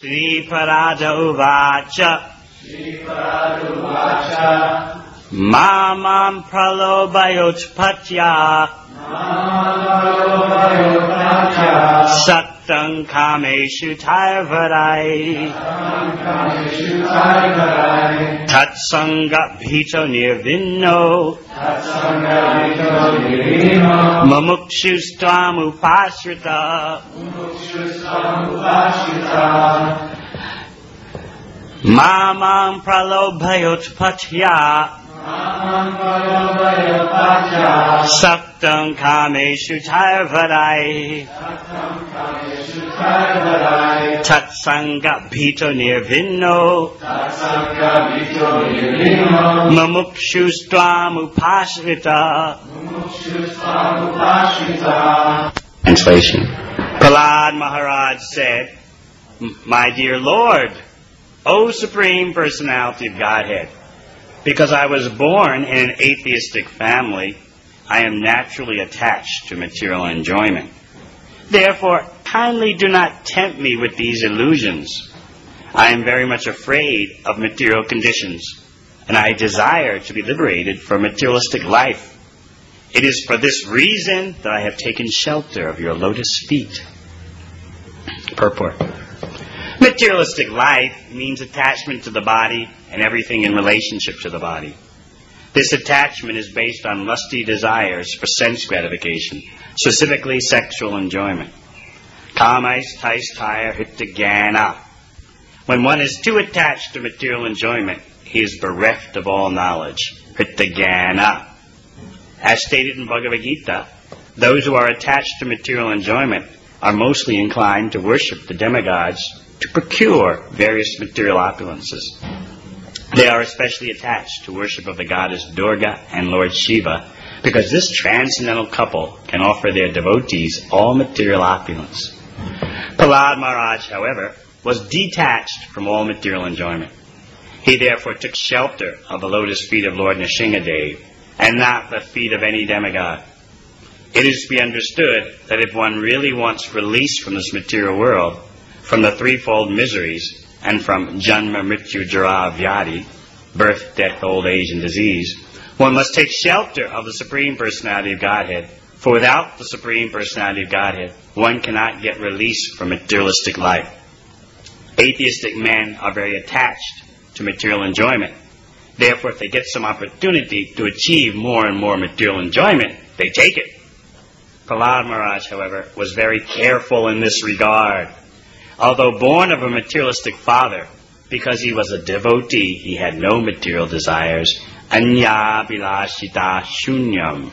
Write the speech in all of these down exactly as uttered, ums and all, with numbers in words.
Sri Parada Uvacha Mamam Pralobayotpatya Sattang Kameshu Tayavarai Tatsanga Bhito Nirvinno Mumukshustvam Upashrita Mamam Pralobhayotpatya Saktam Kameshu Tayavarai Tatsanga Bhito Nirvinno Mumukshustvam Upashrita. Translation. Prahlad Maharaj said, "My dear Lord, O Supreme Personality of Godhead, because I was born in an atheistic family, I am naturally attached to material enjoyment. Therefore, kindly do not tempt me with these illusions. I am very much afraid of material conditions, and I desire to be liberated from materialistic life. It is for this reason that I have taken shelter of your lotus feet." Purport. Materialistic life means attachment to the body and everything in relationship to the body. This attachment is based on lusty desires for sense gratification, specifically sexual enjoyment. Kamais tais tire hittagana. When one is too attached to material enjoyment, he is bereft of all knowledge. Hittagana. As stated in Bhagavad Gita, those who are attached to material enjoyment are mostly inclined to worship the demigods to procure various material opulences. They are especially attached to worship of the goddess Durga and Lord Shiva, because this transcendental couple can offer their devotees all material opulence. Prahlad Maharaj, however, was detached from all material enjoyment. He therefore took shelter of the lotus feet of Lord Nrsingadev, and not the feet of any demigod. It is to be understood that if one really wants release from this material world, from the threefold miseries, and from Janma, Mrityu, Jara, Vyadi, birth, death, old age, and disease, one must take shelter of the Supreme Personality of Godhead, for without the Supreme Personality of Godhead, one cannot get release from materialistic life. Atheistic men are very attached to material enjoyment. Therefore, if they get some opportunity to achieve more and more material enjoyment, they take it. Prahlad Maharaj, however, was very careful in this regard. Although born of a materialistic father, because he was a devotee, he had no material desires. Anya bilashita shunyam.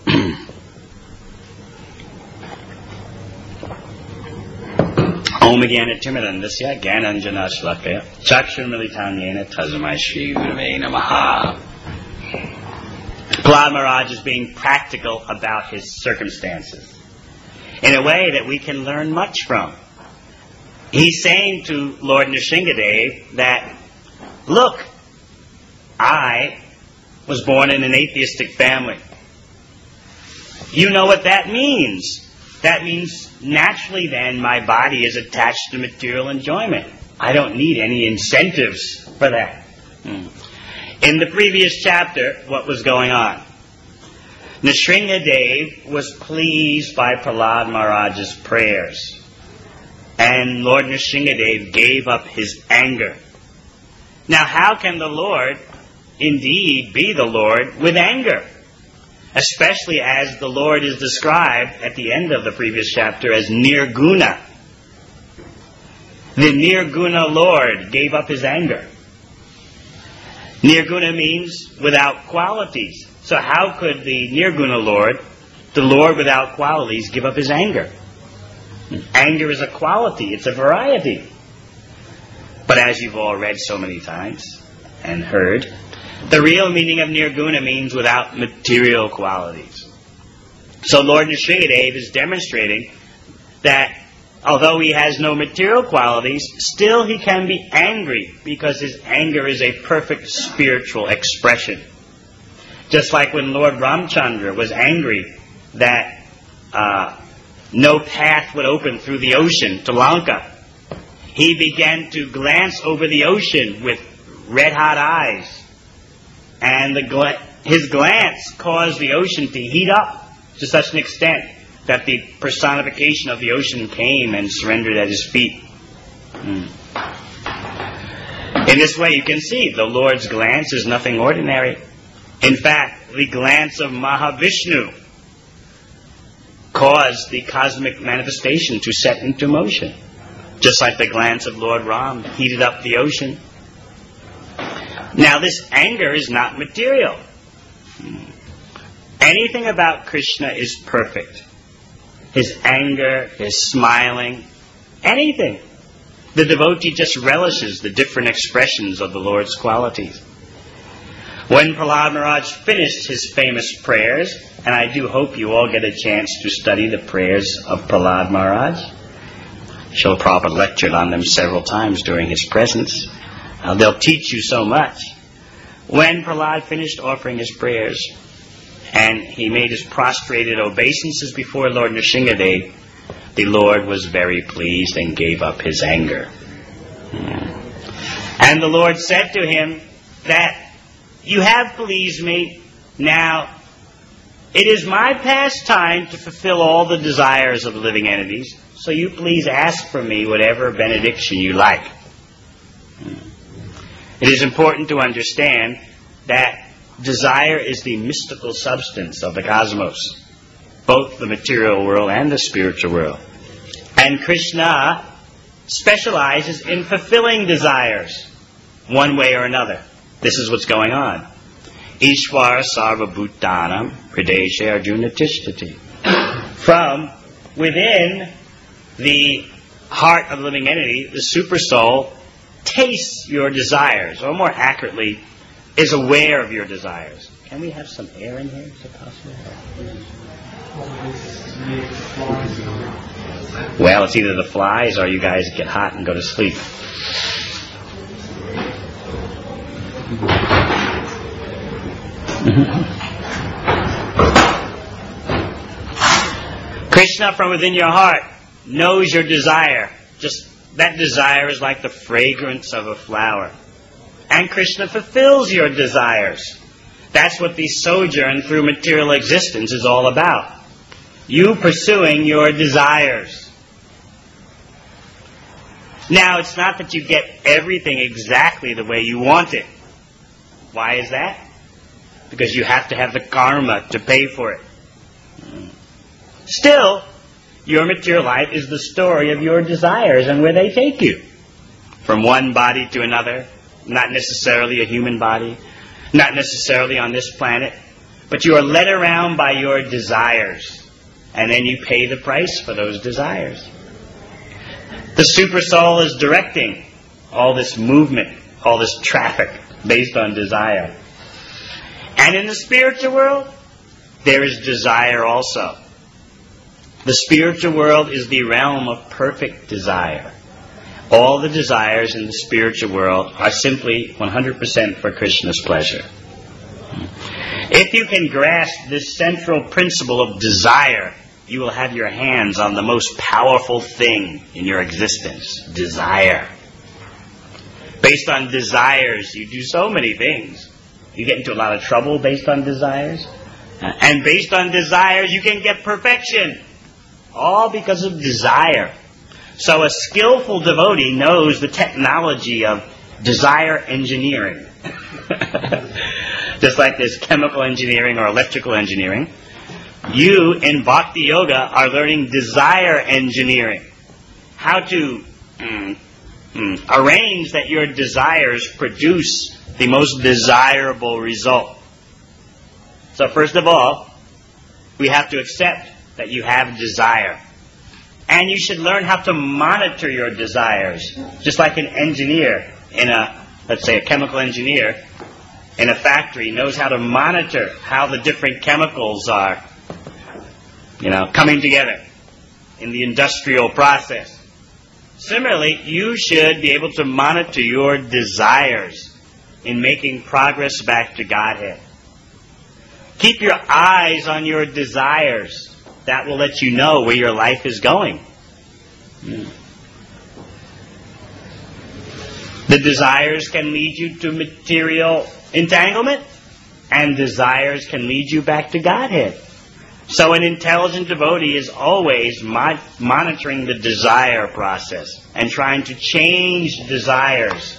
Om Gyana Timirandasya Gyananjana Shlakaya Chakshurmilitanyena Tazamai Shri Gurave Namaha. Prahlad Maharaj is being practical about his circumstances in a way that we can learn much from. He's saying to Lord Nrsingadev that, look, I was born in an atheistic family. You know what that means. That means naturally then my body is attached to material enjoyment. I don't need any incentives for that. Hmm. In the previous chapter, what was going on? Nrsingadev was pleased by Prahlad Maharaj's prayers. And Lord Nrsingadev gave up his anger. Now, how can the Lord indeed be the Lord with anger? Especially as the Lord is described at the end of the previous chapter as Nirguna. The Nirguna Lord gave up his anger. Nirguna means without qualities. So how could the Nirguna Lord, the Lord without qualities, give up his anger? Anger is a quality, it's a variety. But as you've all read so many times and heard, the real meaning of Nirguna means without material qualities. So Lord Nrsingadev is demonstrating that although he has no material qualities, still he can be angry because his anger is a perfect spiritual expression. Just like when Lord Ramchandra was angry that uh, no path would open through the ocean to Lanka. he began to glance over the ocean with red-hot eyes. And the gla- his glance caused the ocean to heat up to such an extent that the personification of the ocean came and surrendered at his feet. Mm. In this way, you can see the Lord's glance is nothing ordinary. In fact, the glance of Mahavishnu caused the cosmic manifestation to set into motion. Just like the glance of Lord Ram heated up the ocean. Now, this anger is not material. Anything about Krishna is perfect. His anger, his smiling, anything. The devotee just relishes the different expressions of the Lord's qualities. When Prahlad Maharaj finished his famous prayers, and I do hope you all get a chance to study the prayers of Prahlad Maharaj. Srila Prabhupada lectured on them several times during his presence. Uh, they'll teach you so much. When Prahlad finished offering his prayers, and he made his prostrated obeisances before Lord Nrsingadev, the Lord was very pleased and gave up his anger. Yeah. And the Lord said to him that, you have pleased me. Now, it is my pastime to fulfill all the desires of the living entities, so you please ask from me whatever benediction you like. It is important to understand that desire is the mystical substance of the cosmos, both the material world and the spiritual world. And Krishna specializes in fulfilling desires, one way or another. This is what's going on. Ishvara sarva bhutanam pradeshe arjuna tishtati. From within the heart of the living entity, the super soul tastes your desires, or more accurately, is aware of your desires. Can we have some air in here? Is it possible? Well, it's either the flies or you guys get hot and go to sleep. Krishna from within your heart knows your desire. Just that desire is like the fragrance of a flower. And Krishna fulfills your desires. That's what the sojourn through material existence is all about. You pursuing your desires. Now, it's not that you get everything exactly the way you want it. Why is that? Because you have to have the karma to pay for it. Still, your material life is the story of your desires and where they take you. From one body to another, not necessarily a human body, not necessarily on this planet, but you are led around by your desires, and then you pay the price for those desires. The super soul is directing all this movement, all this traffic based on desire. And in the spiritual world, there is desire also. The spiritual world is the realm of perfect desire. All the desires in the spiritual world are simply one hundred percent for Krishna's pleasure. If you can grasp this central principle of desire, you will have your hands on the most powerful thing in your existence, desire. Based on desires, you do so many things. You get into a lot of trouble based on desires. And based on desires, you can get perfection. All because of desire. So a skillful devotee knows the technology of desire engineering. Just like there's chemical engineering or electrical engineering. You in Bhakti Yoga are learning desire engineering. How to mm, mm, arrange that your desires produce the most desirable result. So first of all, we have to accept that you have desire. And you should learn how to monitor your desires. Just like an engineer in a, let's say a chemical engineer in a factory knows how to monitor how the different chemicals are, you know, coming together in the industrial process. Similarly, you should be able to monitor your desires in making progress back to Godhead. Keep your eyes on your desires. That will let you know where your life is going. The desires can lead you to material entanglement, and desires can lead you back to Godhead. So an intelligent devotee is always mo- monitoring the desire process and trying to change desires.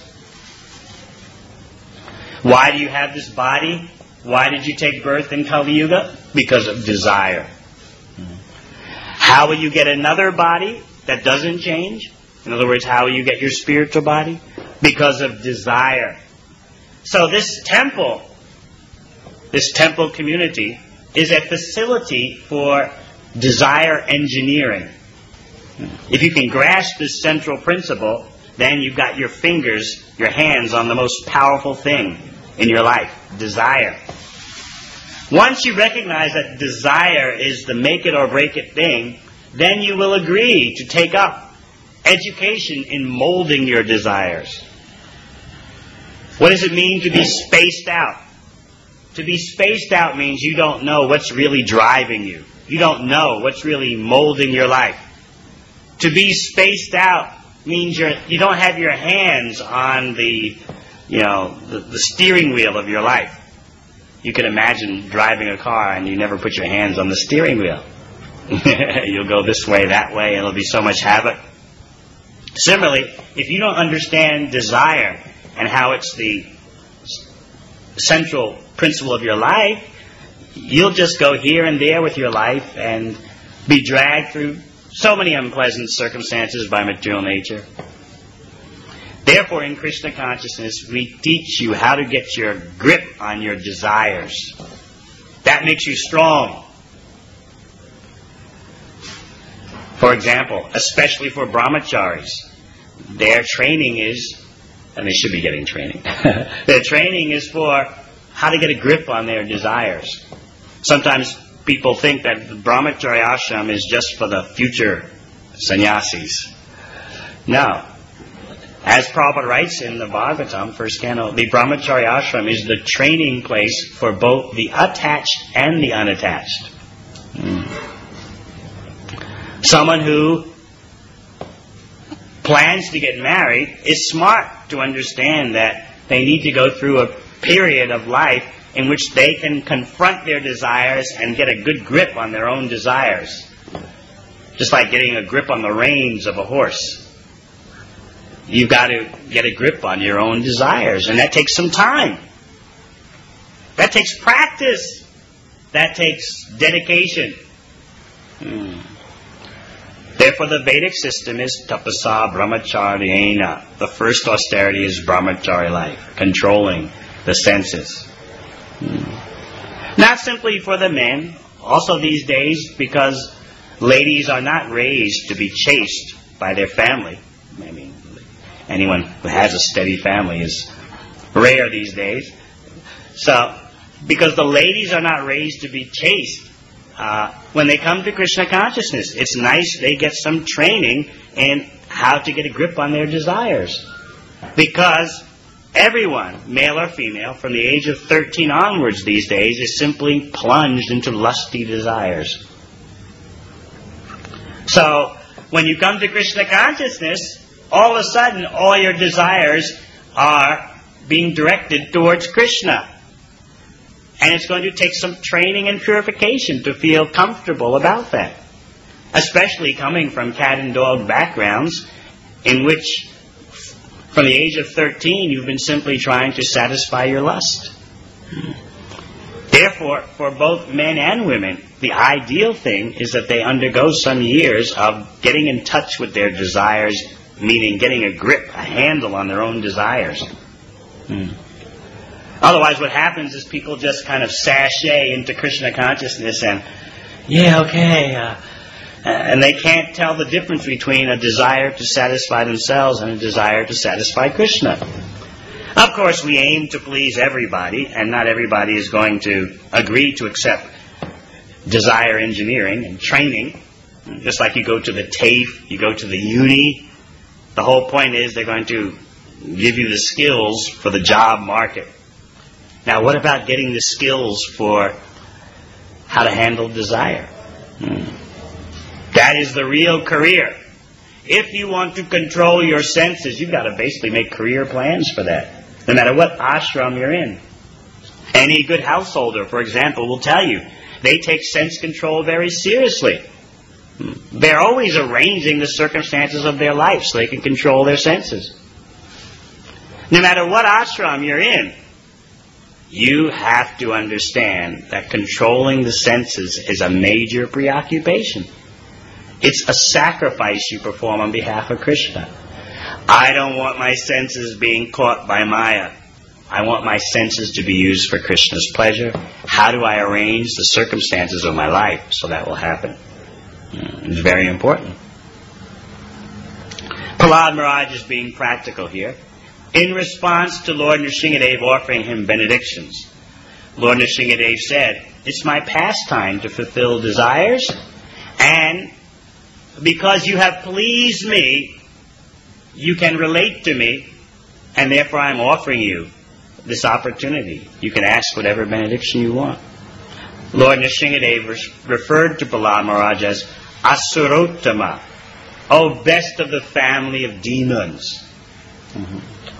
Why do you have this body? Why did you take birth in Kali Yuga? Because of desire. How will you get another body that doesn't change? In other words, how will you get your spiritual body? Because of desire. So this temple, this temple community, is a facility for desire engineering. If you can grasp this central principle, then you've got your fingers, your hands on the most powerful thing in your life, desire. Once you recognize that desire is the make it or break it thing, then you will agree to take up education in molding your desires. What does it mean to be spaced out? To be spaced out means you don't know what's really driving you. You don't know what's really molding your life. To be spaced out means you're, you don't have your hands on the, you know, the, the steering wheel of your life. You can imagine driving a car and you never put your hands on the steering wheel. You'll go this way, that way, and it'll be so much havoc. Similarly, if you don't understand desire and how it's the central principle of your life, you'll just go here and there with your life and be dragged through so many unpleasant circumstances by material nature. Therefore, in Krishna consciousness, we teach you how to get your grip on your desires. That makes you strong. For example, especially for brahmacharis, their training is, and they should be getting training, their training is for how to get a grip on their desires. Sometimes people think that the brahmachari ashram is just for the future sannyasis. No. As Prabhupada writes in the Bhagavatam, first canto, the brahmachari ashram is the training place for both the attached and the unattached. Mm. Someone who plans to get married is smart to understand that they need to go through a period of life in which they can confront their desires and get a good grip on their own desires. Just like getting a grip on the reins of a horse. You've got to get a grip on your own desires, and that takes some time. That takes practice. That takes dedication. Hmm. Therefore, the Vedic system is tapasa brahmacharyena. The first austerity is brahmachari life, controlling the senses. Hmm. Not simply for the men, also these days, because ladies are not raised to be chaste by their family. I mean, anyone who has a steady family is rare these days. So, because the ladies are not raised to be chaste, uh, when they come to Krishna consciousness, it's nice they get some training in how to get a grip on their desires. Because everyone, male or female, from the age of thirteen onwards these days, is simply plunged into lusty desires. So, when you come to Krishna consciousness, all of a sudden, all your desires are being directed towards Krishna. And it's going to take some training and purification to feel comfortable about that. Especially coming from cat and dog backgrounds in which, from the age of thirteen, you've been simply trying to satisfy your lust. Therefore, for both men and women, the ideal thing is that they undergo some years of getting in touch with their desires, meaning getting a grip, a handle on their own desires. Hmm. Otherwise, what happens is people just kind of sashay into Krishna consciousness and, yeah, okay, uh, and they can't tell the difference between a desire to satisfy themselves and a desire to satisfy Krishna. Of course, we aim to please everybody, and not everybody is going to agree to accept desire engineering and training. Just like you go to the TAFE, you go to the uni. The whole point is they're going to give you the skills for the job market. Now, what about getting the skills for how to handle desire? Hmm. That is the real career. if you want to control your senses, you've got to basically make career plans for that, no matter what ashram you're in. Any good householder, for example, will tell you they take sense control very seriously. They're always arranging the circumstances of their life so they can control their senses. No matter what ashram you're in, you have to understand that controlling the senses is a major preoccupation. It's a sacrifice you perform on behalf of Krishna. I don't want my senses being caught by Maya. I want my senses to be used for Krishna's pleasure. How do I arrange the circumstances of my life so that will happen? It's very important. Prahlad Maharaj is being practical here. In response to Lord Nrsingadev offering him benedictions, Lord Nrsingadev said, "It's my pastime to fulfill desires, and because you have pleased me, you can relate to me, and therefore I'm offering you this opportunity. You can ask whatever benediction you want." Lord Nrsingadev referred to Prahlad Maharaj as Asurottama, oh best of the family of demons. Mm-hmm.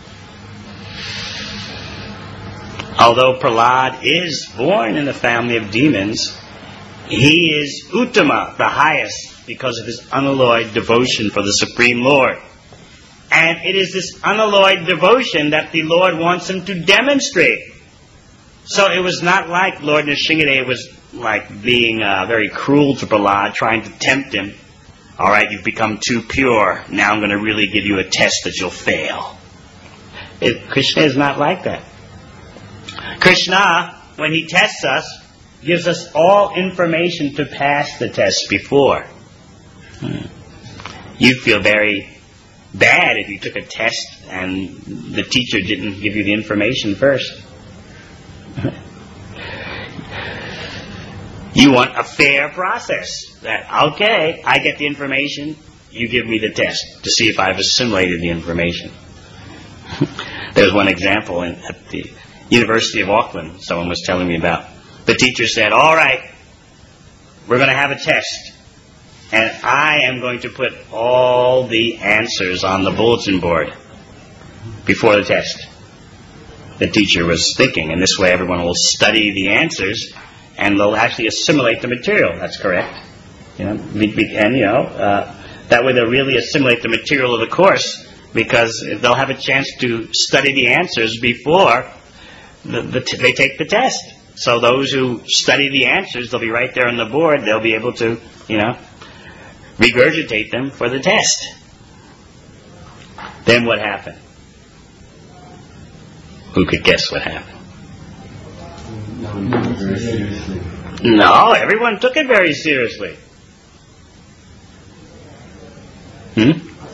Although Prahlad is born in the family of demons, he is Uttama, the highest, because of his unalloyed devotion for the Supreme Lord. And it is this unalloyed devotion that the Lord wants him to demonstrate. So it was not like Lord Nrsingadev was like being uh, very cruel to Prahlad, trying to tempt him. All right, you've become too pure. Now I'm going to really give you a test that you'll fail. It, Krishna is not like that. Krishna, when he tests us, gives us all information to pass the test before. Hmm. You'd feel very bad if you took a test and the teacher didn't give you the information first. You want a fair process. That, okay, I get the information, you give me the test to see if I've assimilated the information. There's one example in, at the University of Auckland someone was telling me about. The teacher said, all right, we're going to have a test, and I am going to put all the answers on the bulletin board before the test. The teacher was thinking, and this way everyone will study the answers and they'll actually assimilate the material. That's correct. You know, and you know, uh, that way they'll really assimilate the material of the course, because they'll have a chance to study the answers before the, the t- they take the test. So those who study the answers, they'll be right there on the board. They'll be able to, you know, regurgitate them for the test. Then what happened? Who could guess what happened? No, everyone took it very seriously. Hmm?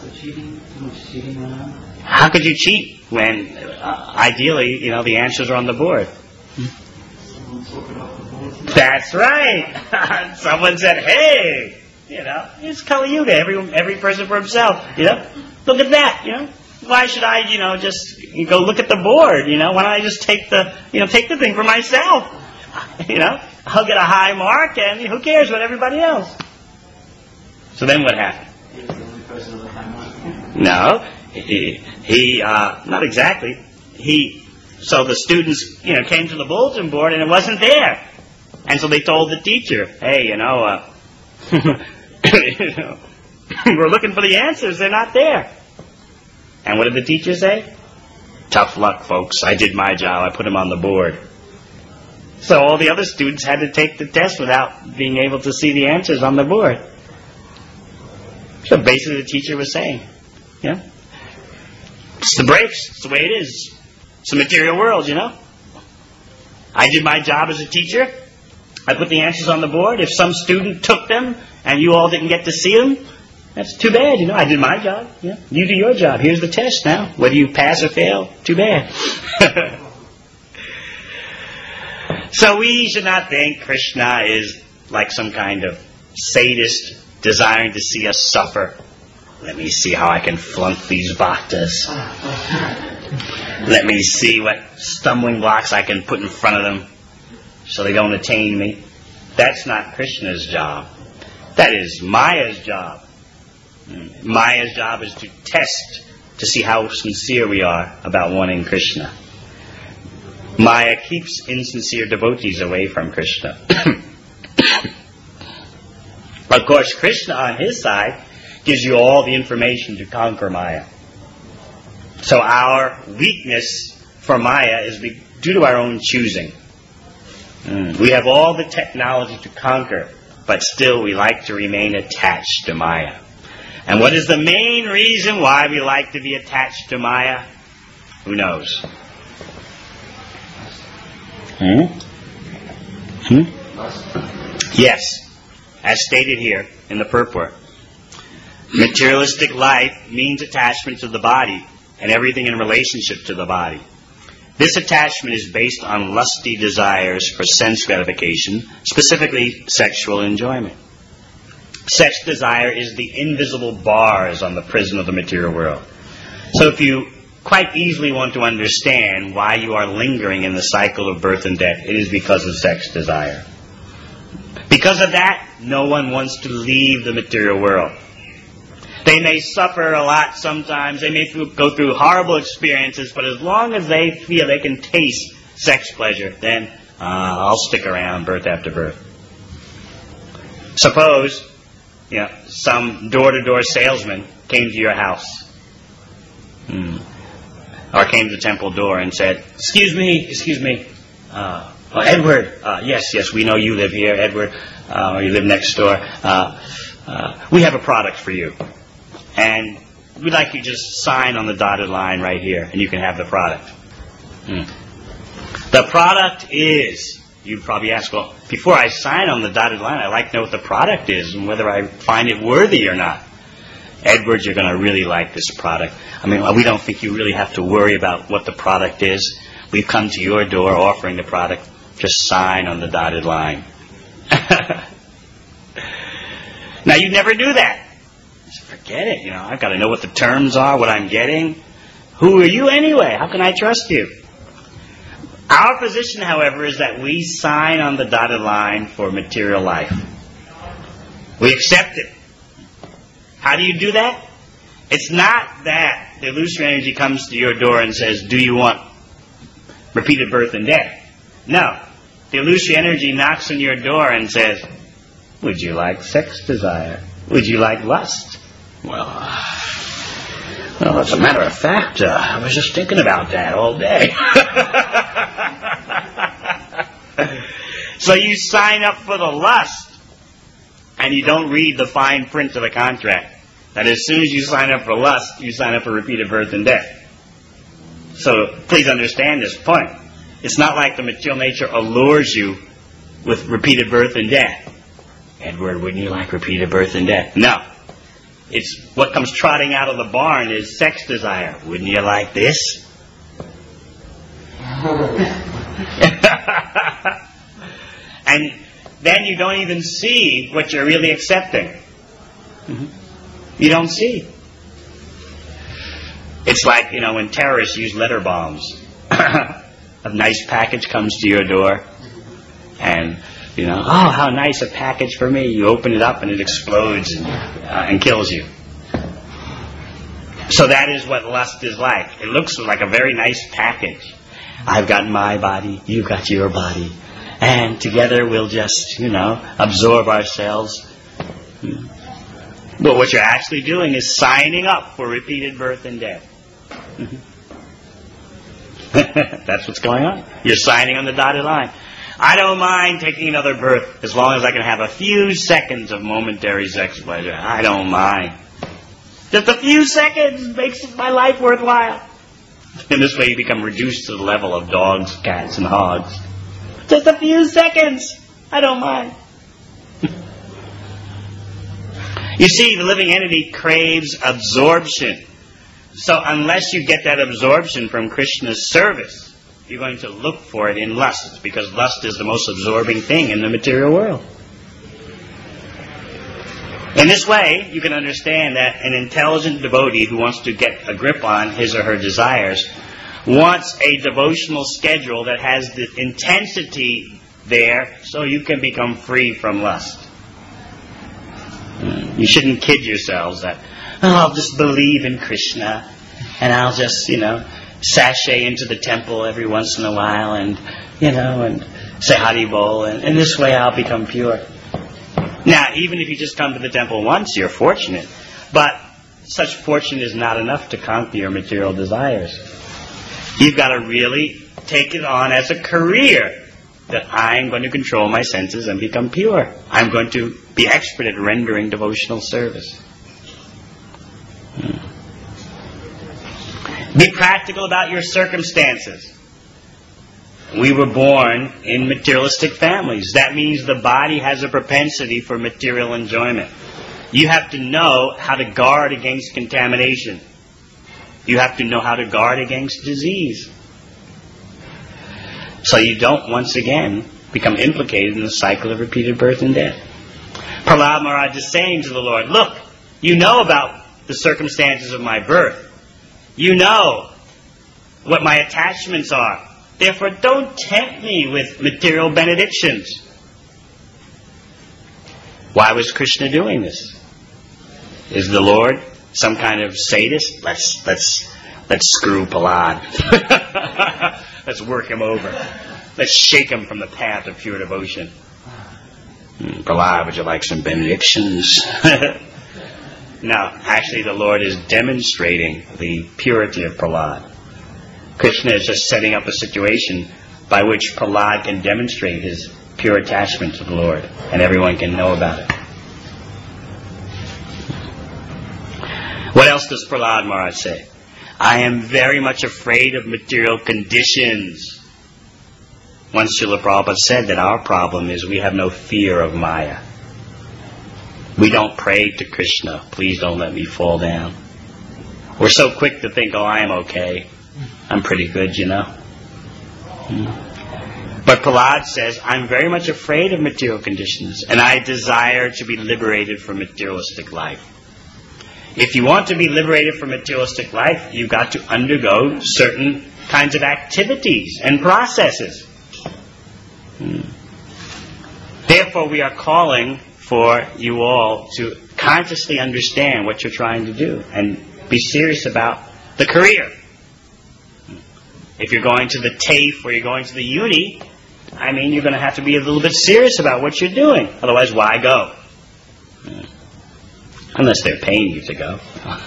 How could you cheat when, uh, ideally, you know, the answers are on the board? Hmm? That's right. Someone said, "Hey, you know, it's Kali Yuga. Every every person for himself. You know, look at that. You know, why should I, you know, just go look at the board? You know, why don't I just take the, you know, take the thing for myself? You know, I'll get a high mark, and who cares what everybody else?" So then what happened? No, he, he uh, not exactly. He, so the students, you know, came to the bulletin board and it wasn't there, and so they told the teacher, "Hey, you know, uh, you know, we're looking for the answers. They're not there." And what did the teacher say? "Tough luck, folks. I did my job. I put them on the board." So all the other students had to take the test without being able to see the answers on the board. So basically the teacher was saying, yeah, it's the breaks. It's the way it is. It's the material world, you know. I did my job as a teacher. I put the answers on the board. If some student took them and you all didn't get to see them, that's too bad, you know. I did my job. Yeah. You do your job. Here's the test now. Whether you pass or fail, too bad. So we should not think Krishna is like some kind of sadist desiring to see us suffer. Let me see how I can flunk these bhaktas. Let me see what stumbling blocks I can put in front of them so they don't attain me. That's not Krishna's job. That is Maya's job. Maya's job is to test to see how sincere we are about wanting Krishna. Maya keeps insincere devotees away from Krishna. Of course, Krishna on his side gives you all the information to conquer Maya. So our weakness for Maya is due to our own choosing. Mm. We have all the technology to conquer, but still we like to remain attached to Maya. And what is the main reason why we like to be attached to Maya? Who knows? Hmm? Hmm? Yes. As stated here in the purport, materialistic life means attachment to the body and everything in relationship to the body. This attachment is based on lusty desires for sense gratification, specifically sexual enjoyment. Sex desire is the invisible bars on the prison of the material world. So if you quite easily want to understand why you are lingering in the cycle of birth and death, it is because of sex desire. Because of that, no one wants to leave the material world. They may suffer a lot sometimes. They may th- go through horrible experiences, but as long as they feel they can taste sex pleasure, then uh, I'll stick around birth after birth. Suppose, you know, some door-to-door salesman came to your house, hmm. or came to the temple door and said, "Excuse me, excuse me, uh, oh, Edward, uh, yes, yes, we know you live here, Edward, uh, or you live next door. Uh, uh, we have a product for you. And we'd like you to just sign on the dotted line right here, and you can have the product." Hmm. The product is, you'd probably ask, well, before I sign on the dotted line, I'd like to know what the product is and whether I find it worthy or not. Edward, you're going to really like this product. I mean, we don't think you really have to worry about what the product is. We've come to your door offering the product. Just sign on the dotted line. Now, you never do that. Forget it, you know, I've got to know what the terms are, what I'm getting. Who are you anyway? How can I trust you? Our position, however, is that we sign on the dotted line for material life. We accept it. How do you do that? It's not that the illusory energy comes to your door and says, "Do you want repeated birth and death?" No. The illusory energy knocks on your door and says, "Would you like sex desire? Would you like lust?" Well, uh, well, as a matter of fact, uh, I was just thinking about that all day. So you sign up for the lust, and you don't read the fine print of the contract. That as soon as you sign up for lust, you sign up for repeated birth and death. So please understand this point. It's not like the material nature allures you with repeated birth and death. Edward, wouldn't you like repeated birth and death? No. It's what comes trotting out of the barn is sex desire. Wouldn't you like this? And then you don't even see what you're really accepting. Mm-hmm. You don't see. It's like, you know, when terrorists use letter bombs. A nice package comes to your door, and you know, oh, how nice a package for me. You open it up and it explodes and, uh, and kills you. So that is what lust is like. It looks like a very nice package. I've got my body, you've got your body. And together we'll just, you know, absorb ourselves. But what you're actually doing is signing up for repeated birth and death. That's what's going on. You're signing on the dotted line. I don't mind taking another birth as long as I can have a few seconds of momentary sex pleasure. I don't mind. Just a few seconds makes my life worthwhile. In this way you become reduced to the level of dogs, cats, and hogs. Just a few seconds. I don't mind. You see, the living entity craves absorption. So unless you get that absorption from Krishna's service, you're going to look for it in lust, because lust is the most absorbing thing in the material world. In this way, you can understand that an intelligent devotee who wants to get a grip on his or her desires wants a devotional schedule that has the intensity there so you can become free from lust. You shouldn't kid yourselves that, oh, I'll just believe in Krishna, and I'll just, you know, sashay into the temple every once in a while, and, you know, and say Hari Bol, and in this way I'll become pure. Now, even if you just come to the temple once, you're fortunate, but such fortune is not enough to conquer your material desires. You've got to really take it on as a career, that I'm going to control my senses and become pure. I'm going to be expert at rendering devotional service. Hmm. Be practical about your circumstances. We were born in materialistic families. That means the body has a propensity for material enjoyment. You have to know how to guard against contamination. You have to know how to guard against disease. So you don't once again become implicated in the cycle of repeated birth and death. Prahlad Maharaj is saying to the Lord, look, you know about the circumstances of my birth. You know what my attachments are. Therefore, don't tempt me with material benedictions. Why was Krishna doing this? Is the Lord some kind of sadist? Let's let's let's screw Prahlad. Let's work him over. Let's shake him from the path of pure devotion. Hmm, Prahlad, would you like some benedictions? No, actually the Lord is demonstrating the purity of Prahlad. Krishna is just setting up a situation by which Prahlad can demonstrate his pure attachment to the Lord, and everyone can know about it. What else does Prahlad Maharaj say? I am very much afraid of material conditions. Once Srila Prabhupada said that our problem is we have no fear of Maya. We don't pray to Krishna, please don't let me fall down. We're so quick to think, oh, I am okay. I'm pretty good, you know. Hmm. But Prahlad says, I'm very much afraid of material conditions, and I desire to be liberated from materialistic life. If you want to be liberated from materialistic life, you've got to undergo certain kinds of activities and processes. Hmm. Therefore, we are calling for you all to consciously understand what you're trying to do and be serious about the career. If you're going to the TAFE or you're going to the uni, I mean, you're going to have to be a little bit serious about what you're doing. Otherwise, why go? Hmm. Unless they're paying you to go.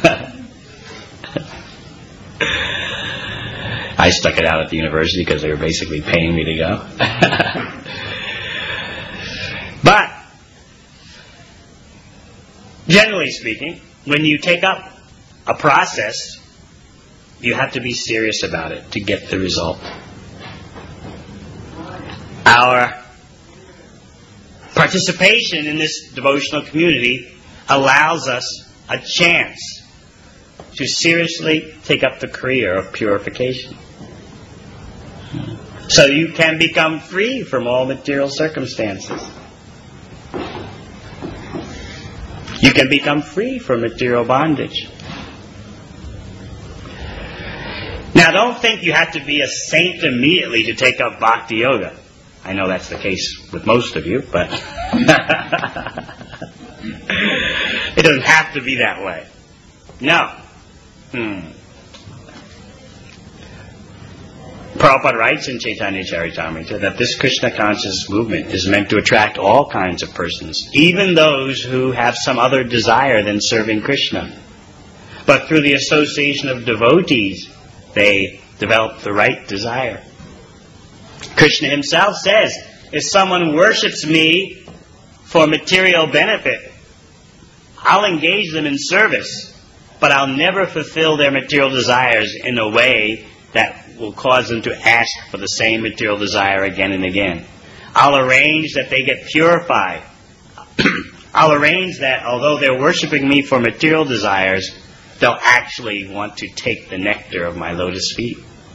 I stuck it out at the university because they were basically paying me to go. But, generally speaking, when you take up a process, you have to be serious about it to get the result. Our participation in this devotional community allows us a chance to seriously take up the career of purification. So you can become free from all material circumstances. You can become free from material bondage. Now, don't think you have to be a saint immediately to take up bhakti yoga. I know that's the case with most of you, but it doesn't have to be that way. No. Hmm. Prabhupada writes in Chaitanya Charitamrita that this Krishna conscious movement is meant to attract all kinds of persons, even those who have some other desire than serving Krishna. But through the association of devotees, they develop the right desire. Krishna himself says, if someone worships me for material benefit, I'll engage them in service, but I'll never fulfill their material desires in a way that will cause them to ask for the same material desire again and again. I'll arrange that they get purified. I'll arrange that although they're worshiping me for material desires, they'll actually want to take the nectar of my lotus feet.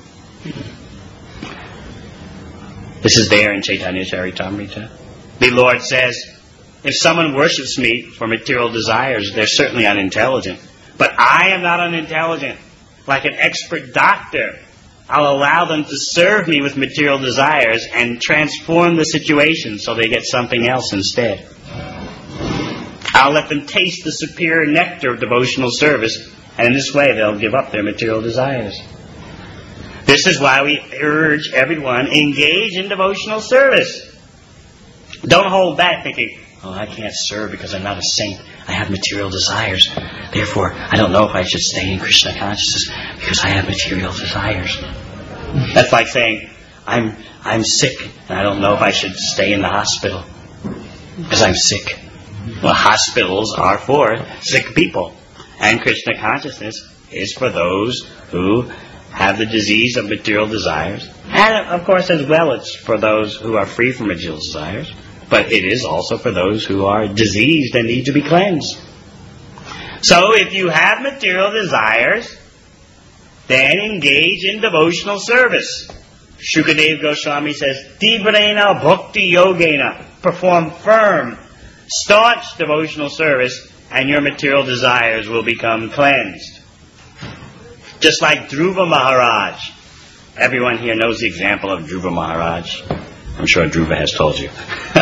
This is there in Chaitanya Charitamrita. The Lord says, if someone worships me for material desires, they're certainly unintelligent. But I am not unintelligent. Like an expert doctor, I'll allow them to serve me with material desires and transform the situation so they get something else instead. I'll let them taste the superior nectar of devotional service, and in this way they'll give up their material desires. This is why we urge everyone, engage in devotional service. Don't hold back thinking, oh, I can't serve because I'm not a saint. I have material desires. Therefore, I don't know if I should stay in Krishna consciousness because I have material desires. That's like saying, I'm I'm sick and I don't know if I should stay in the hospital because I'm sick. Well, hospitals are for sick people. And Krishna consciousness is for those who have the disease of material desires. And, of course, as well, it's for those who are free from material desires. But it is also for those who are diseased and need to be cleansed. So if you have material desires, then engage in devotional service. Shukadeva Goswami says, Tivrena Bhakti Yogena. Perform firm, staunch devotional service, and your material desires will become cleansed. Just like Dhruva Maharaj. Everyone here knows the example of Dhruva Maharaj. I'm sure Dhruva has told you.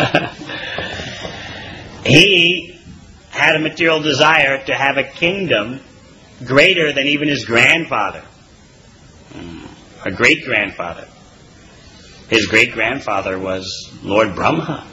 He had a material desire to have a kingdom greater than even his grandfather. A great-grandfather. His great-grandfather was Lord Brahma.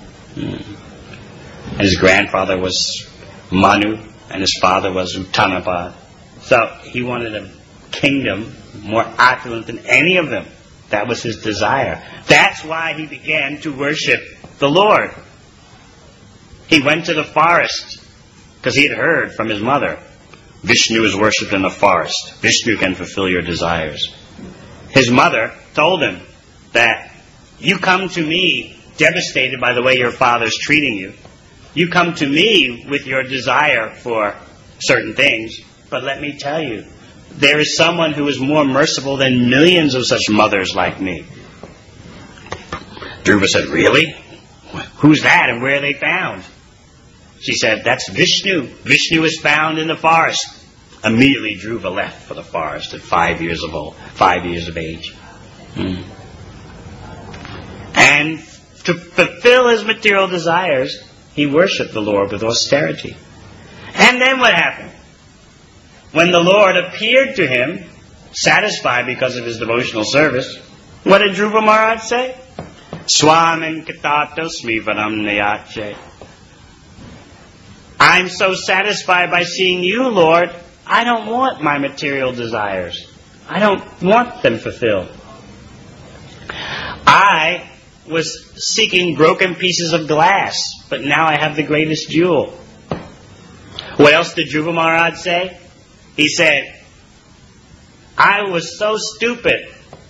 And his grandfather was Manu, and his father was Uttanapad. So he wanted a kingdom more opulent than any of them. That was his desire. That's why he began to worship the Lord. He went to the forest because he had heard from his mother, Vishnu is worshipped in the forest. Vishnu can fulfill your desires. His mother told him that you come to me devastated by the way your father's treating you. You come to me with your desire for certain things, but let me tell you, there is someone who is more merciful than millions of such mothers like me. Dhruva said, really? Who's that and where are they found? She said, that's Vishnu. Vishnu is found in the forest. Immediately Dhruva left for the forest at five years of old, five years of age. Hmm. And to fulfill his material desires, he worshipped the Lord with austerity. And then what happened? When the Lord appeared to him, satisfied because of his devotional service, what did Dhruva Maharaj say? Swamin katatosmi varam nayache. I'm so satisfied by seeing you, Lord, I don't want my material desires. I don't want them fulfilled. I was seeking broken pieces of glass, but now I have the greatest jewel. What else did Dhruva Maharaj say? He said, I was so stupid.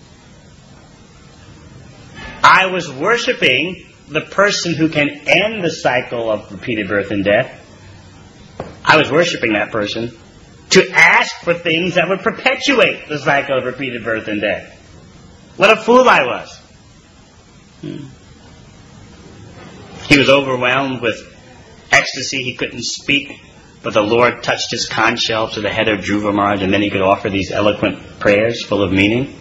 I was worshipping the person who can end the cycle of repeated birth and death. I was worshipping that person to ask for things that would perpetuate the cycle of repeated birth and death. What a fool I was. Hmm. He was overwhelmed with ecstasy. He couldn't speak. But the Lord touched his conch shell to the head of Dhruva Maharaj, and then he could offer these eloquent prayers full of meaning.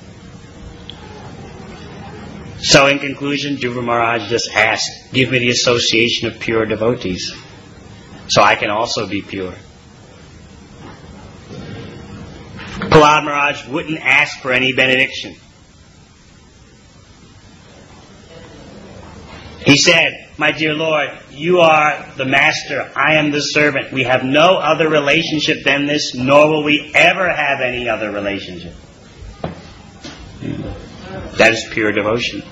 So in conclusion, Dhruva Maharaj just asked, give me the association of pure devotees, so I can also be pure. Prahlad Maharaj wouldn't ask for any benediction. He said, my dear Lord, you are the master, I am the servant. We have no other relationship than this, nor will we ever have any other relationship. That is pure devotion.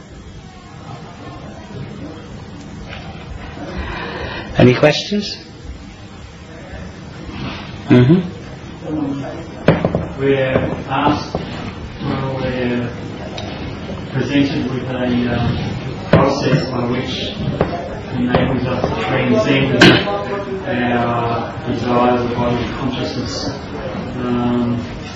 Any questions? Mm-hmm. We're asked, well, we're presented with a um, process by which enables us to transcend our desires of bodily consciousness. Um,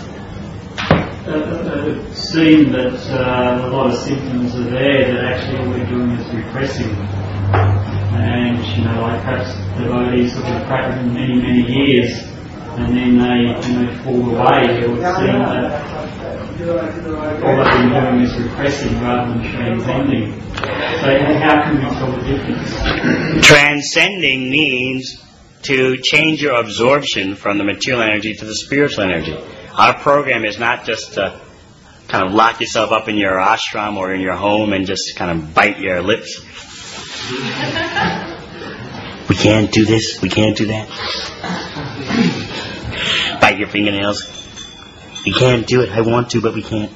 it would seem that uh, a lot of symptoms are there that actually all we're doing is repressing them. And, you know, like perhaps devotees who have been practicing many, many years and then they, when they fall away, it would seem that all they've been doing is repressing rather than transcending. So how can we tell the difference? Transcending means to change your absorption from the material energy to the spiritual energy. Our program is not just to kind of lock yourself up in your ashram or in your home and just kind of bite your lips. We can't do this, we can't do that. Bite your fingernails. We can't do it, I want to, but we can't.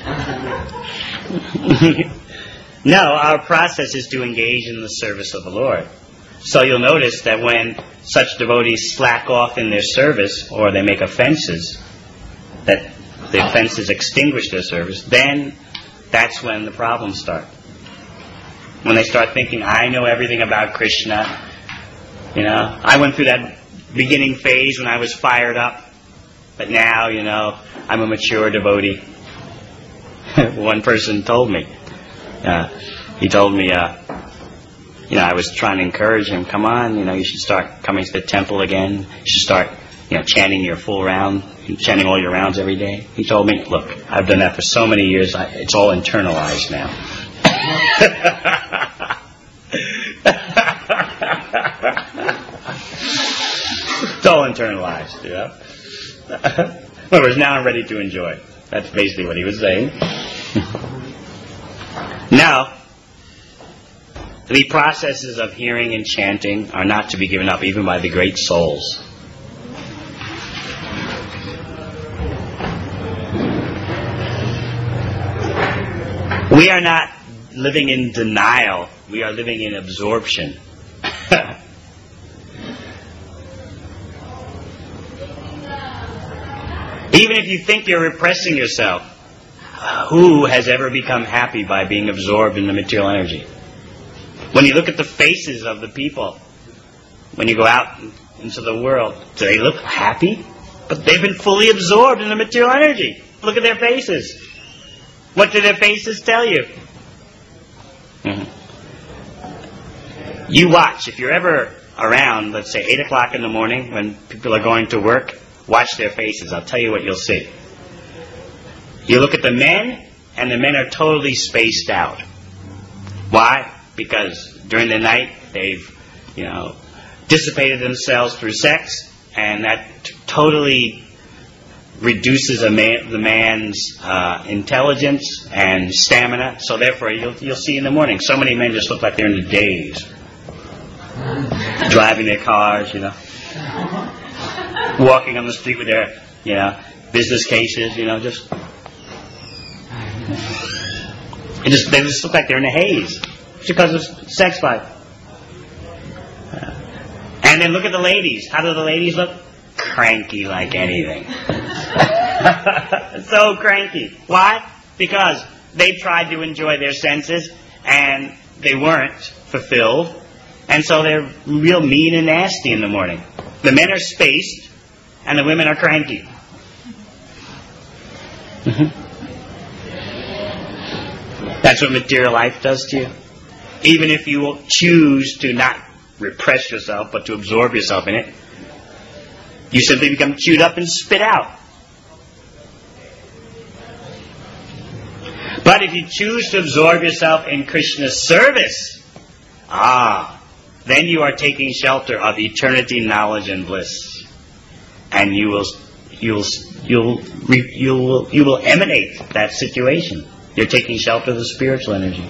No, our process is to engage in the service of the Lord. So you'll notice that when such devotees slack off in their service, or they make offenses, that the offenses extinguish their service, then that's when the problems start. When they start thinking, I know everything about Krishna. You know, I went through that beginning phase when I was fired up, but now, you know, I'm a mature devotee. One person told me, uh, he told me, uh, you know, I was trying to encourage him, come on, you know, you should start coming to the temple again. You should start, you know, chanting your full round, chanting all your rounds every day. He told me, look, I've done that for so many years, I, it's all internalized now. It's all internalized, you know. In other words, now I'm ready to enjoy. That's basically what he was saying. Now, the processes of hearing and chanting are not to be given up even by the great souls. We are not living in denial. We are living in absorption. Even if you think you're repressing yourself, who has ever become happy by being absorbed in the material energy? When you look at the faces of the people, when you go out into the world, do they look happy? But they've been fully absorbed in the material energy. Look at their faces. What do their faces tell you? Mm-hmm. You watch. If you're ever around, let's say eight o'clock in the morning when people are going to work, watch their faces. I'll tell you what you'll see. You look at the men, and the men are totally spaced out. Why? Because during the night they've, you know, dissipated themselves through sex, and that t- totally reduces a man, the man's uh, intelligence and stamina. So therefore, you'll you'll see in the morning, so many men just look like they're in a daze, driving their cars, you know, walking on the street with their, you know, business cases, you know, just. It just they just look like they're in a haze. It's because of sex life. Uh, and then look at the ladies. How do the ladies look? Cranky like anything. So cranky. Why? Because they tried to enjoy their senses and they weren't fulfilled. And so they're real mean and nasty in the morning. The men are spaced and the women are cranky. Mm-hmm. That's what material life does to you. Even if you will choose to not repress yourself, but to absorb yourself in it, you simply become chewed up and spit out. But if you choose to absorb yourself in Krishna's service, ah, then you are taking shelter of eternity, knowledge, and bliss, and you will, you will, you will, you will, you will emanate that situation. You're taking shelter of the spiritual energy.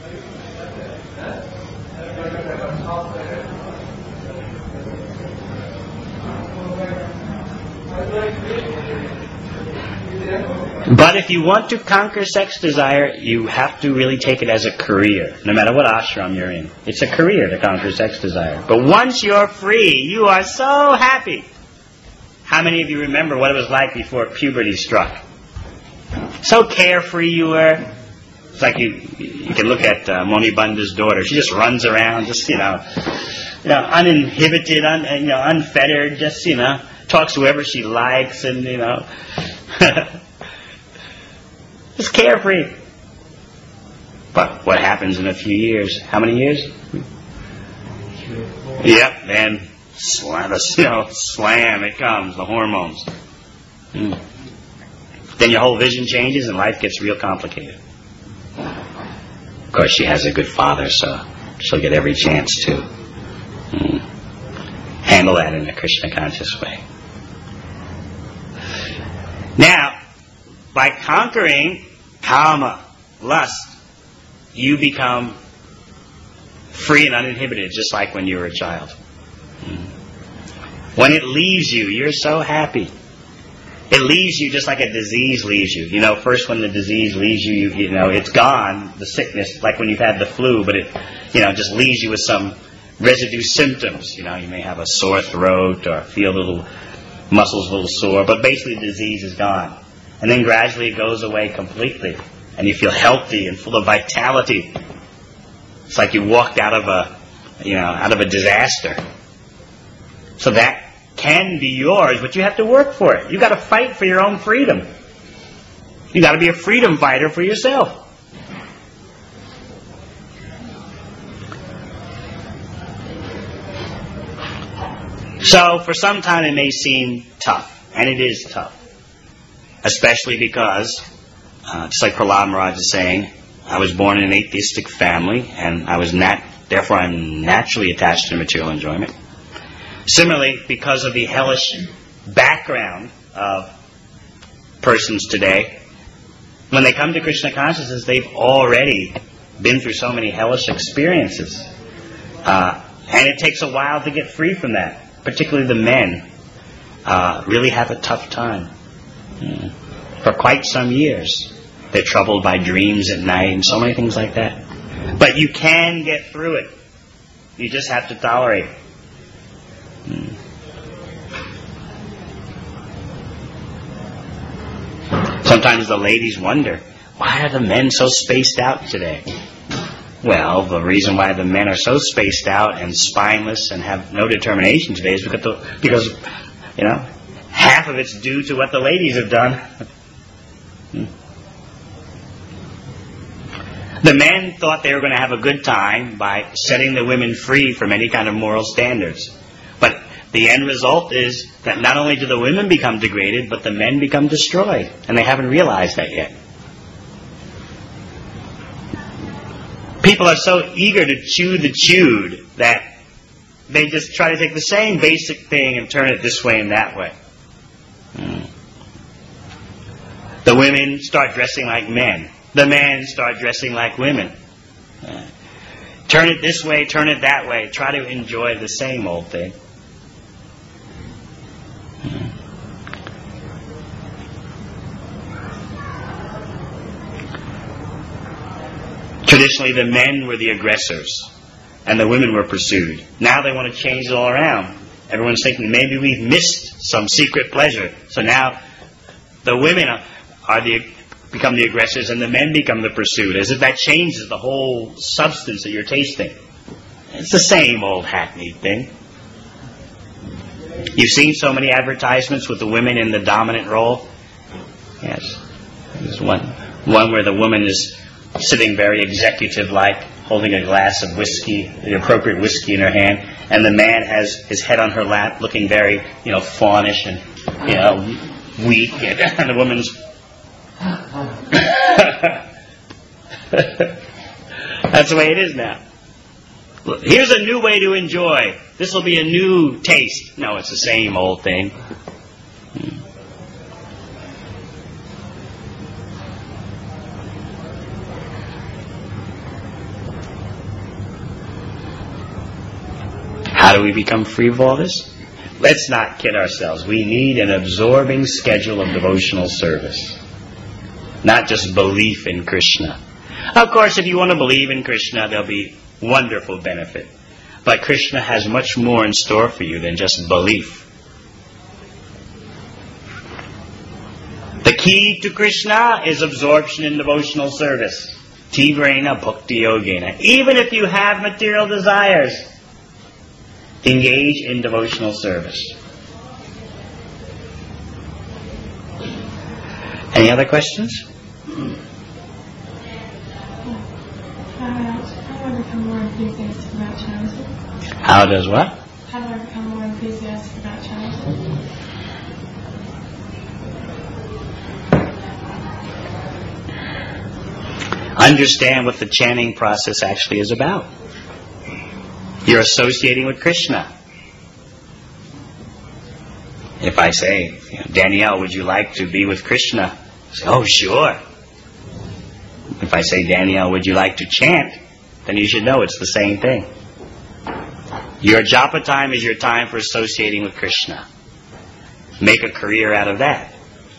But if you want to conquer sex desire, you have to really take it as a career, no matter what ashram you're in. It's a career to conquer sex desire. But once you're free, you are so happy. How many of you remember what it was like before puberty struck? So carefree you were. It's like you you can look at uh, Moni Banda's daughter. She just runs around, just, you know, you know, uninhibited, un, you know, unfettered, just, you know, talks to whoever she likes, and, you know, just carefree. But what happens in a few years? How many years? Yep, and slam, you know, slam, it comes, the hormones. Mm. Then your whole vision changes and life gets real complicated. Of course, she has a good father, so she'll get every chance to mm, handle that in a Krishna conscious way. Now, by conquering kama, lust, you become free and uninhibited, just like when you were a child. Mm. When it leaves you, you're so happy. It leaves you just like a disease leaves you. You know, first when the disease leaves you, you, you know, it's gone, the sickness, like when you've had the flu, but it, you know, just leaves you with some residue symptoms. You know, you may have a sore throat or feel a little, muscles a little sore, but basically the disease is gone. And then gradually it goes away completely, and you feel healthy and full of vitality. It's like you walked out of a, you know, out of a disaster. So that can be yours, but you have to work for it. You've got to fight for your own freedom. You've got to be a freedom fighter for yourself. So, for some time it may seem tough, and it is tough. Especially because, uh, just like Prahlad Maharaj is saying, I was born in an atheistic family, and I was nat- therefore I'm naturally attached to material enjoyment. Similarly, because of the hellish background of persons today, when they come to Krishna consciousness, they've already been through so many hellish experiences. Uh, and it takes a while to get free from that. Particularly the men uh, really have a tough time. Mm. For quite some years. They're troubled by dreams at night and so many things like that. But you can get through it. You just have to tolerate it. Mm. Sometimes the ladies wonder, why are the men so spaced out today? Well, the reason why the men are so spaced out and spineless and have no determination today is because, the, because you know, half of it's due to what the ladies have done. Hmm. The men thought they were going to have a good time by setting the women free from any kind of moral standards. But the end result is that not only do the women become degraded, but the men become destroyed. And they haven't realized that yet. People are so eager to chew the chewed that they just try to take the same basic thing and turn it this way and that way. Mm. The women start dressing like men. The men start dressing like women. Uh, turn it this way, turn it that way. Try to enjoy the same old thing. Mm. Traditionally, the men were the aggressors, and the women were pursued. Now they want to change it all around. Everyone's thinking maybe we've missed some secret pleasure. So now the women are, are the become the aggressors, and the men become the pursued. As if that changes the whole substance that you're tasting. It's the same old hackneyed thing. You've seen so many advertisements with the women in the dominant role. Yes, there's one one where the woman is sitting very executive-like, holding a glass of whiskey, the appropriate whiskey in her hand, and the man has his head on her lap, looking very, you know, faunish and, you know, weak, and the woman's... That's the way it is now. Here's a new way to enjoy. This will be a new taste. No, it's the same old thing. How do we become free of all this? Let's not kid ourselves. We need an absorbing schedule of devotional service. Not just belief in Krishna. Of course, if you want to believe in Krishna, there'll be wonderful benefit. But Krishna has much more in store for you than just belief. The key to Krishna is absorption in devotional service. Tivrena bhakti yogena. Even if you have material desires, engage in devotional service. Any other questions? How do I become more enthusiastic about charity? How does what? How do I become more enthusiastic about chanting? Understand what the chanting process actually is about. You're associating with Krishna. If I say, you know, Danielle, would you like to be with Krishna? I say, oh, sure. If I say, Danielle, would you like to chant? Then you should know it's the same thing. Your japa time is your time for associating with Krishna. Make a career out of that.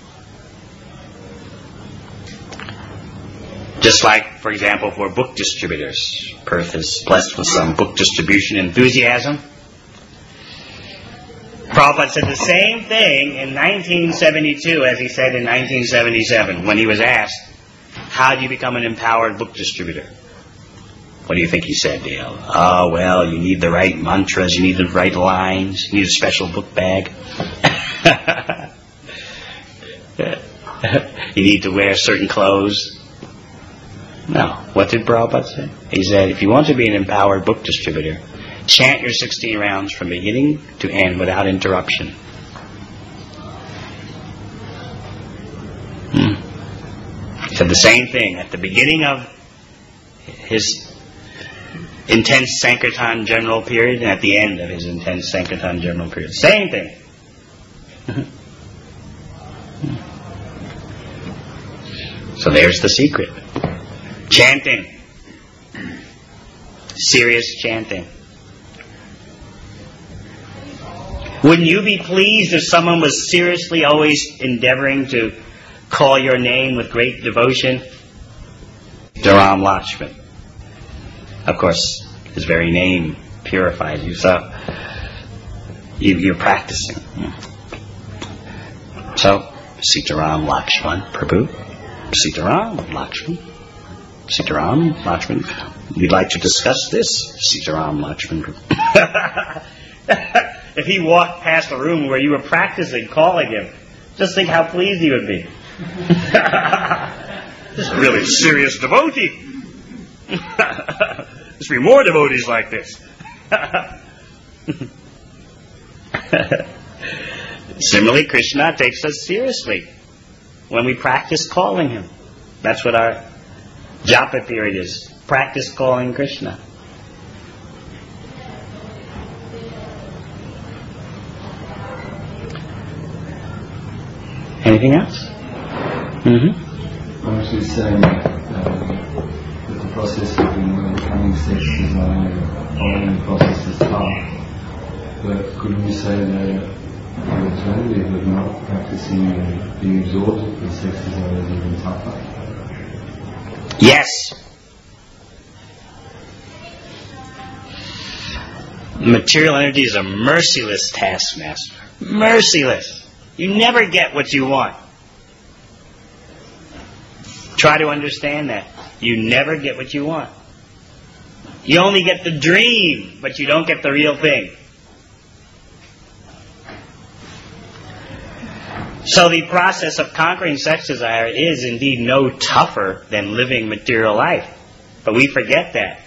Just like, for example, for book distributors. Perth is blessed with some book distribution enthusiasm. Prabhupada said the same thing in nineteen seventy-two as he said in nineteen seventy-seven when he was asked, how do you become an empowered book distributor? What do you think he said, Dale? Oh, well, you need the right mantras, you need the right lines, you need a special book bag. You need to wear certain clothes. No. What did Prabhupada say? He said, if you want to be an empowered book distributor, chant your sixteen rounds from beginning to end without interruption. Hmm. He said the same thing at the beginning of his intense Sankirtan general period and at the end of his intense Sankirtan general period. Same thing. So there's the secret. Chanting. Serious chanting. Wouldn't you be pleased if someone was seriously always endeavoring to call your name with great devotion? Dharam Lakshman. Of course, his very name purifies you, so you, you're practicing. So, Sitaram Lakshman Prabhu. Sitaram Lakshman. Sitaram Lakshman. We'd like to discuss this. Sitaram Lakshman Prabhu. If he walked past a room where you were practicing calling him, just think how pleased he would be. This is really serious devotee. There should be more devotees like this. Similarly, Krishna takes us seriously when we practice calling him. That's what our japa period is. Practice calling Krishna. Anything else? Mm-hmm. I was just saying that, um, that the process of becoming sex designer, following the process is tough. But couldn't you say that the alternative of not practicing and being absorbed in sex design is even tougher? Yes. Material energy is a merciless taskmaster. Merciless. You never get what you want. Try to understand that. You never get what you want. You only get the dream, but you don't get the real thing. So the process of conquering sex desire is indeed no tougher than living material life. But we forget that.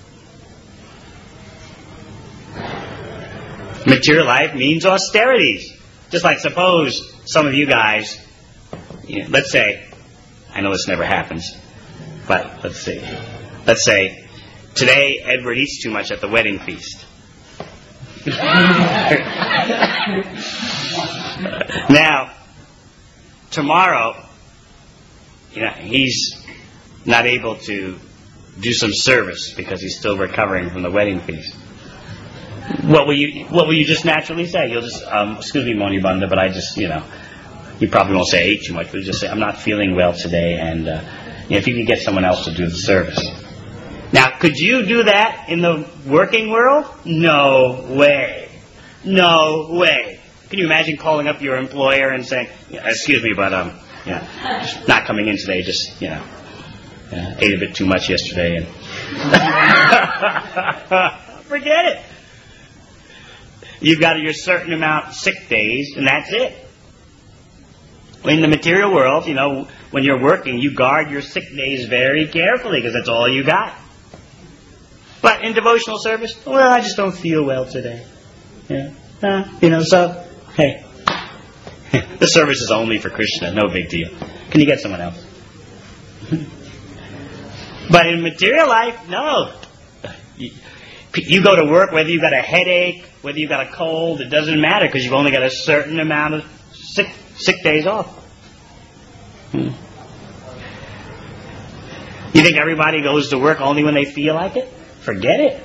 Material life means austerities. Just like suppose some of you guys, you know, let's say, I know this never happens, but let's see. Let's say, today Edward eats too much at the wedding feast. Now, tomorrow, you know, he's not able to do some service because he's still recovering from the wedding feast. What will you What will you just naturally say? You'll just, um, excuse me, Moni Banda, but I just, you know, you probably won't say I ate too much, but you just say, I'm not feeling well today, and uh, you know, if you could get someone else to do the service. Now, could you do that in the working world? No way. No way. Can you imagine calling up your employer and saying, excuse me, but um, yeah, just not coming in today, just, you know, uh, ate a bit too much yesterday, and forget it. You've got your certain amount of sick days, and that's it. In the material world, you know, when you're working, you guard your sick days very carefully because that's all you got. But in devotional service, well, I just don't feel well today. Yeah. Uh, you know, so, hey, the service is only for Krishna, no big deal. Can you get someone else? But in material life, no. You, you go to work, whether you've got a headache, whether you've got a cold, it doesn't matter because you've only got a certain amount of sick, sick days off. Hmm. You think everybody goes to work only when they feel like it? Forget it.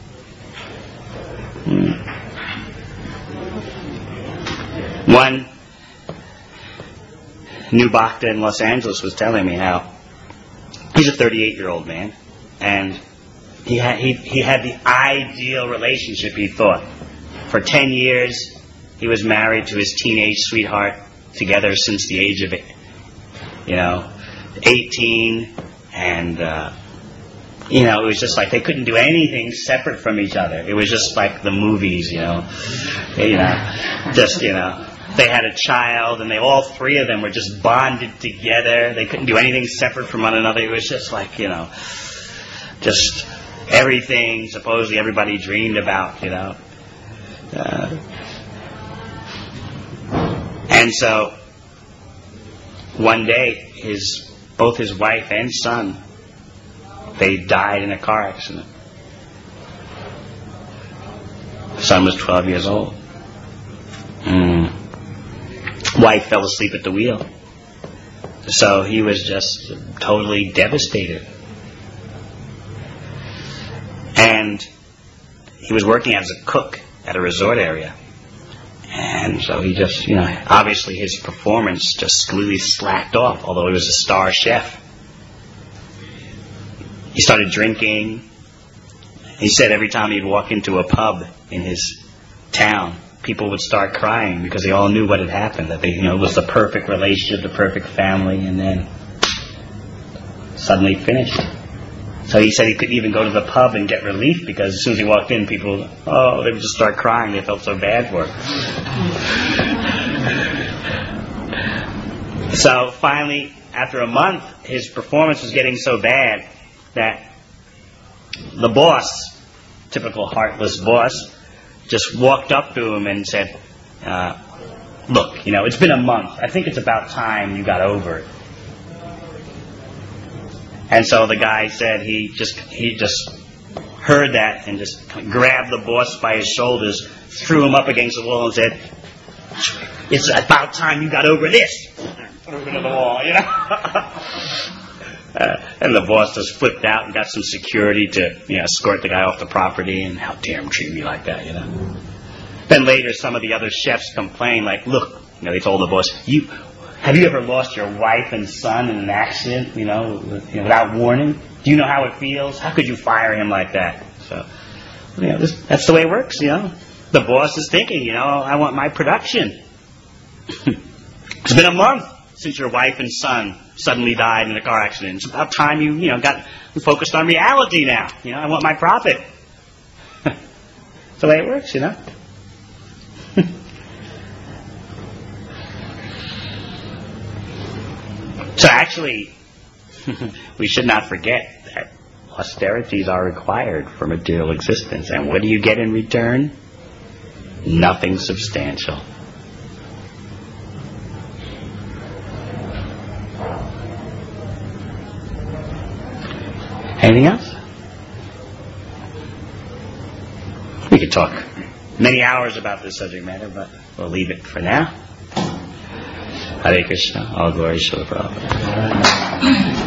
Hmm. One new bhakta in Los Angeles was telling me how he's a thirty-eight-year-old man, and he had he he had the ideal relationship. He thought for ten years he was married to his teenage sweetheart, together since the age of you know eighteen, and uh, you know it was just like they couldn't do anything separate from each other. It was just like the movies, you know, you know, just you know. They had a child, and they all three of them were just bonded together. They couldn't do anything separate from one another. It was just like, you know, just everything supposedly everybody dreamed about, you know. Uh, and so, one day, his both his wife and son, they died in a car accident. The son was twelve years old. Mm. Wife fell asleep at the wheel. So he was just totally devastated. And he was working as a cook at a resort area. And so he just, you know, obviously his performance just completely slacked off, although he was a star chef. He started drinking. He said every time he'd walk into a pub in his town, people would start crying because they all knew what had happened, that they, you know, it was the perfect relationship, the perfect family, and then suddenly finished. So he said he couldn't even go to the pub and get relief because as soon as he walked in, people, oh, they would just start crying. They felt so bad for him. So finally, after a month, his performance was getting so bad that the boss, typical heartless boss, just walked up to him and said, uh, look, you know, it's been a month. I think it's about time you got over it. And so the guy said he just he just heard that and just grabbed the boss by his shoulders, threw him up against the wall and said, it's about time you got over this. Threw him into the wall, you know. Uh, and the boss just flipped out and got some security to, you know, escort the guy off the property. And how dare him treat me like that, you know. Then later, some of the other chefs complained, like, look, you know, they told the boss, you have you ever lost your wife and son in an accident, you know, you know, without warning? Do you know how it feels? How could you fire him like that? So, you know, this, that's the way it works, you know. The boss is thinking, you know, I want my production. It's been a month since your wife and son suddenly died in a car accident. It's about time you, you know, got focused on reality now. You know, I want my profit. That's the way it works, you know. So actually, we should not forget that austerities are required for material existence. And what do you get in return? Nothing substantial. Anything else? We could talk many hours about this subject matter, but we'll leave it for now. Hare Krishna. All glory to Srila Prabhupada.